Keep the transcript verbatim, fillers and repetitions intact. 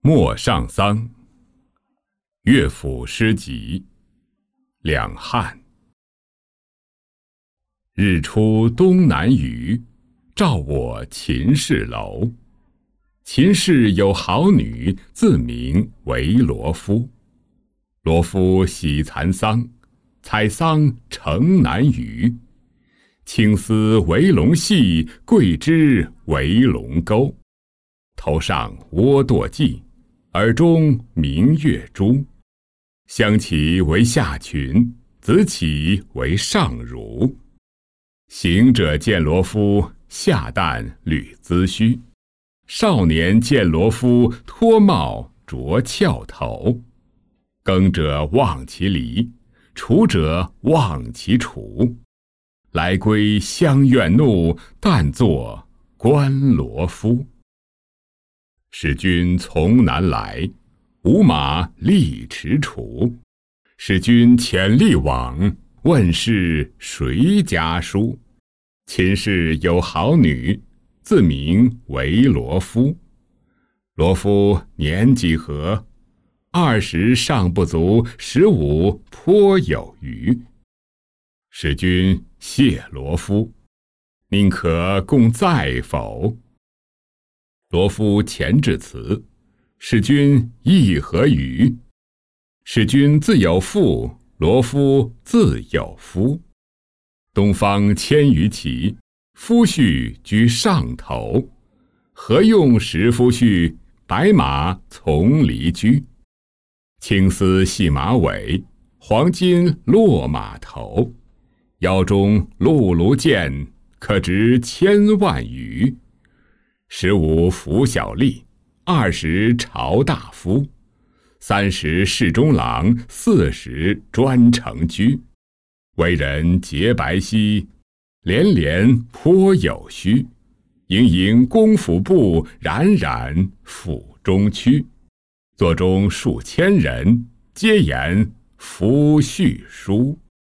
陌上桑，乐府诗集，两汉。日出东南雨，照我秦氏楼。秦氏有好女，自名为罗敷。罗敷喜蚕桑，采桑城南隅。青丝为龙系，桂枝为龙钩。头上窝堕髻，耳中明月珠。香其为下裙，紫起为上襦。行者见罗敷，下旦履髭须。少年见罗敷，脱帽着翘头。耕者忘其犁，锄者忘其锄。来归乡愿怒，但作观罗敷。使君从南来，吾马力驰锄。使君遣吏往，问是谁家书？秦氏有好女，自名为罗敷。罗敷年几何？二十尚不足，十五颇有余。使君谢罗敷，宁可共在否？罗敷前致辞，使君意何语？使君自有妇，罗敷自有夫。东方千余骑，夫婿居上头。何用食夫婿，白马从离驹。青丝系马尾，黄金落马头。腰中辘轳箭，可值千万余。十五拂小吏，二十朝大夫。三十侍中郎，四十专承居。为人洁白皙，连连颇有虚。盈盈公府部，冉冉府中区。座中数千人，皆言夫婿书。